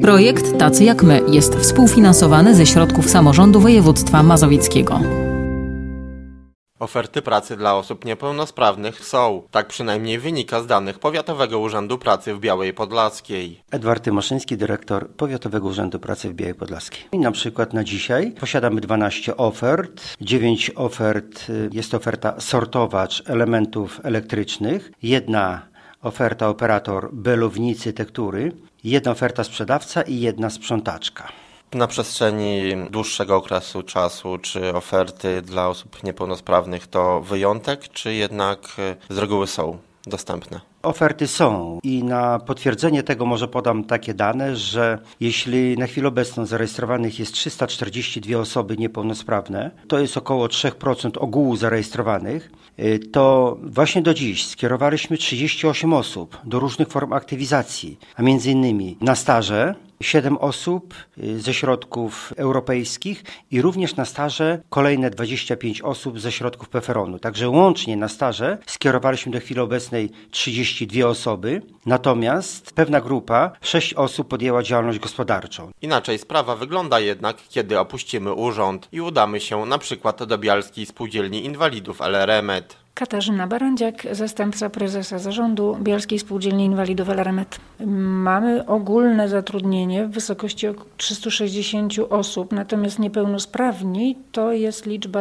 Projekt Tacy jak my jest współfinansowany ze środków samorządu województwa mazowieckiego. Oferty pracy dla osób niepełnosprawnych są. Tak przynajmniej wynika z danych Powiatowego Urzędu Pracy w Białej Podlaskiej. Edward Tymoszyński, dyrektor Powiatowego Urzędu Pracy w Białej Podlaskiej. I na przykład na dzisiaj posiadamy 12 ofert. 9 ofert jest oferta sortowacz elementów elektrycznych. Jedna oferta operator belownicy tektury. Jedna oferta sprzedawca i jedna sprzątaczka. Na przestrzeni dłuższego okresu czasu, czy oferty dla osób niepełnosprawnych to wyjątek, czy jednak z reguły są dostępne? Oferty są i na potwierdzenie tego może podam takie dane, że jeśli na chwilę obecną zarejestrowanych jest 342 osoby niepełnosprawne, to jest około 3% ogółu zarejestrowanych, to właśnie do dziś skierowaliśmy 38 osób do różnych form aktywizacji, a między innymi na staże, 7 osób ze środków europejskich i również na staże kolejne 25 osób ze środków PFRON-u. Także łącznie na staże skierowaliśmy do chwili obecnej 32 osoby, natomiast pewna grupa, 6 osób podjęła działalność gospodarczą. Inaczej sprawa wygląda jednak, kiedy opuścimy urząd i udamy się na przykład do Bialskiej Spółdzielni Inwalidów LRMET. Katarzyna Barandziak, zastępca prezesa zarządu Bialskiej Spółdzielni Inwalidów LRMET. Mamy ogólne zatrudnienie w wysokości 360 osób, natomiast niepełnosprawni to jest liczba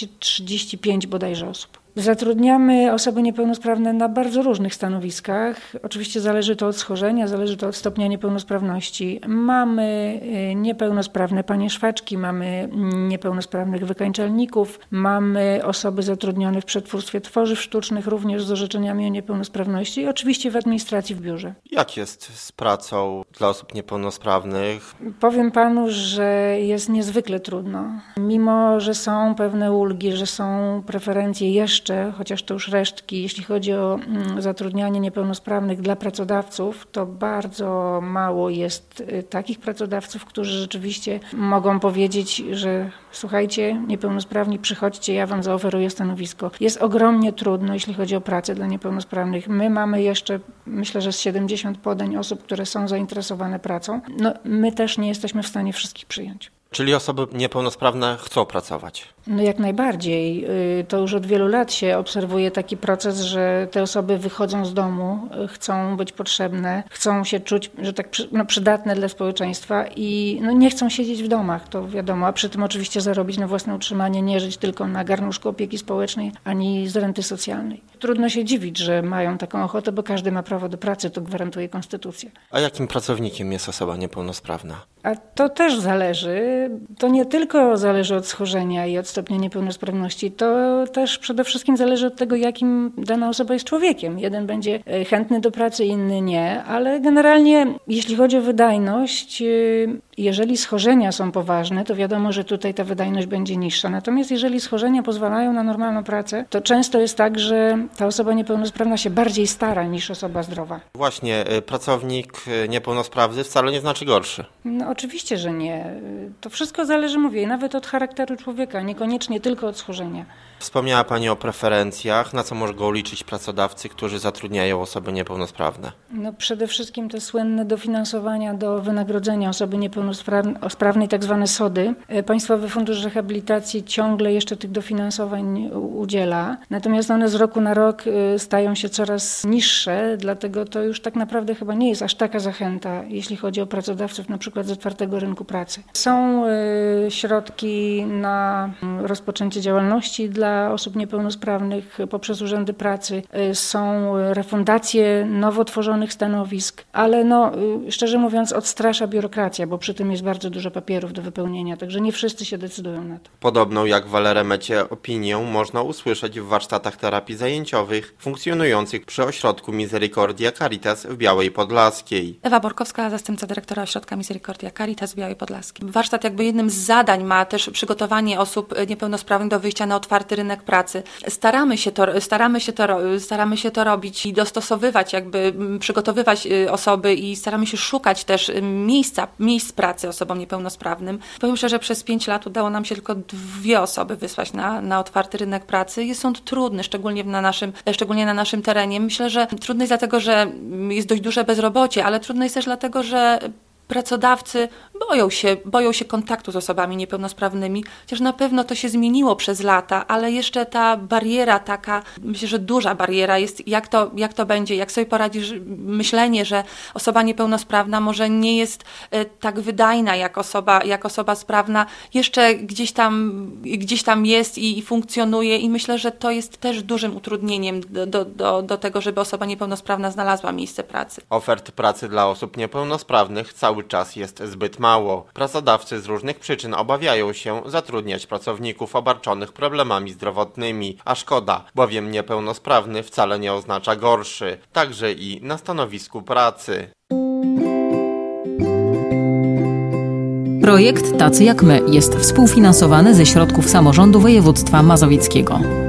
235 bodajże osób. Zatrudniamy osoby niepełnosprawne na bardzo różnych stanowiskach. Oczywiście zależy to od schorzenia, zależy to od stopnia niepełnosprawności. Mamy niepełnosprawne panie szwaczki, mamy niepełnosprawnych wykańczalników, mamy osoby zatrudnione w przetwórstwie tworzyw sztucznych, również z orzeczeniami o niepełnosprawności i oczywiście w administracji w biurze. Jak jest z pracą dla osób niepełnosprawnych? Powiem panu, że jest niezwykle trudno. Mimo że są pewne ulgi, że są preferencje jeszcze, chociaż to już resztki, jeśli chodzi o zatrudnianie niepełnosprawnych dla pracodawców, to bardzo mało jest takich pracodawców, którzy rzeczywiście mogą powiedzieć, że słuchajcie, niepełnosprawni, przychodźcie, ja wam zaoferuję stanowisko. Jest ogromnie trudno, jeśli chodzi o pracę dla niepełnosprawnych. My mamy jeszcze, myślę, że z 70 podań osób, które są zainteresowane pracą. No, my też nie jesteśmy w stanie wszystkich przyjąć. Czyli osoby niepełnosprawne chcą pracować? No jak najbardziej. To już od wielu lat się obserwuje taki proces, że te osoby wychodzą z domu, chcą być potrzebne, chcą się czuć, że tak przydatne dla społeczeństwa i nie chcą siedzieć w domach, to wiadomo, a przy tym oczywiście zarobić na własne utrzymanie, nie żyć tylko na garnuszku opieki społecznej ani z renty socjalnej. Trudno się dziwić, że mają taką ochotę, bo każdy ma prawo do pracy, to gwarantuje konstytucja. A jakim pracownikiem jest osoba niepełnosprawna? A to też zależy. To nie tylko zależy od schorzenia i od stopnia niepełnosprawności, to też przede wszystkim zależy od tego, jakim dana osoba jest człowiekiem. Jeden będzie chętny do pracy, inny nie, ale generalnie jeśli chodzi o wydajność, jeżeli schorzenia są poważne, to wiadomo, że tutaj ta wydajność będzie niższa. Natomiast jeżeli schorzenia pozwalają na normalną pracę, to często jest tak, że ta osoba niepełnosprawna się bardziej stara niż osoba zdrowa. Właśnie, pracownik niepełnosprawny wcale nie znaczy gorszy. No oczywiście, że nie. To wszystko zależy, mówię, nawet od charakteru człowieka, niekoniecznie tylko od schorzenia. Wspomniała Pani o preferencjach. Na co mogą liczyć pracodawcy, którzy zatrudniają osoby niepełnosprawne? No przede wszystkim te słynne dofinansowania do wynagrodzenia osoby niepełnosprawnej, tak zwane SOD-y. Państwowy Fundusz Rehabilitacji ciągle jeszcze tych dofinansowań udziela, natomiast one z roku na rok stają się coraz niższe, dlatego to już tak naprawdę chyba nie jest aż taka zachęta, jeśli chodzi o pracodawców na przykład z otwartego rynku pracy. Są środki na rozpoczęcie działalności dla osób niepełnosprawnych poprzez urzędy pracy, są refundacje nowo tworzonych stanowisk, ale szczerze mówiąc odstrasza biurokracja, bo przy tym jest bardzo dużo papierów do wypełnienia, także nie wszyscy się decydują na to. Podobną jak w LRMET-cie opinię można usłyszeć w warsztatach terapii zajęciowych funkcjonujących przy ośrodku Misericordia Caritas w Białej Podlaskiej. Ewa Borkowska, zastępca dyrektora ośrodka Misericordia Caritas w Białej Podlaskiej. Warsztat jakby jednym z zadań ma też przygotowanie osób niepełnosprawnych do wyjścia na otwarty rynek pracy. Staramy się to robić i dostosowywać, jakby przygotowywać osoby i staramy się szukać też miejsc pracy osobom niepełnosprawnym. Powiem szczerze, że przez 5 lat udało nam się tylko 2 osoby wysłać na otwarty rynek pracy. Jest on trudny, szczególnie na naszym terenie. Myślę, że trudny jest dlatego, że jest dość duże bezrobocie, ale trudny jest też dlatego, że pracodawcy boją się kontaktu z osobami niepełnosprawnymi, chociaż na pewno to się zmieniło przez lata, ale jeszcze ta bariera taka, myślę, że duża bariera jest, jak to będzie, jak sobie poradzisz, myślenie, że osoba niepełnosprawna może nie jest tak wydajna jak osoba sprawna, jeszcze gdzieś tam jest i funkcjonuje i myślę, że to jest też dużym utrudnieniem do tego, żeby osoba niepełnosprawna znalazła miejsce pracy. Ofert pracy dla osób niepełnosprawnych cały czas jest zbyt mało. Pracodawcy z różnych przyczyn obawiają się zatrudniać pracowników obarczonych problemami zdrowotnymi, a szkoda, bowiem niepełnosprawny wcale nie oznacza gorszy, także i na stanowisku pracy. Projekt Tacy jak my jest współfinansowany ze środków samorządu województwa mazowieckiego.